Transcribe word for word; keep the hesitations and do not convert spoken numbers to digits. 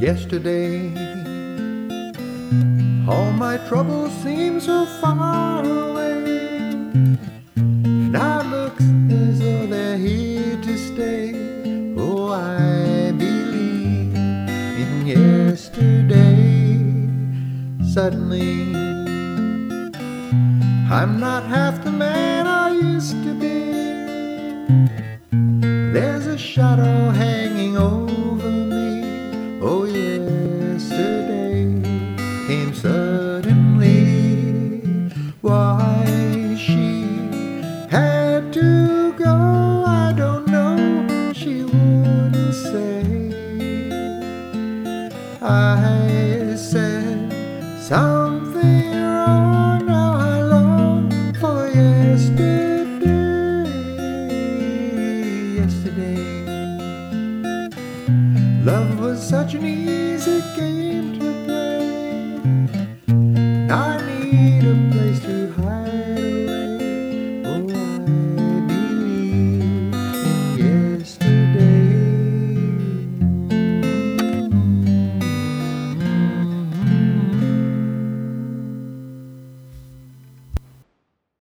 yesterday. All my troubles seem so far away. Now it looks as though they're here to stay. Oh, I believe in yesterday. Suddenly, I'm not half the man I used to be. There's a shadow hanging over me. Oh, yesterday came suddenly. Why she had to go, I don't know. She wouldn't say. I said something wrong. Now I long for yesterday. Yesterday, love was such an easy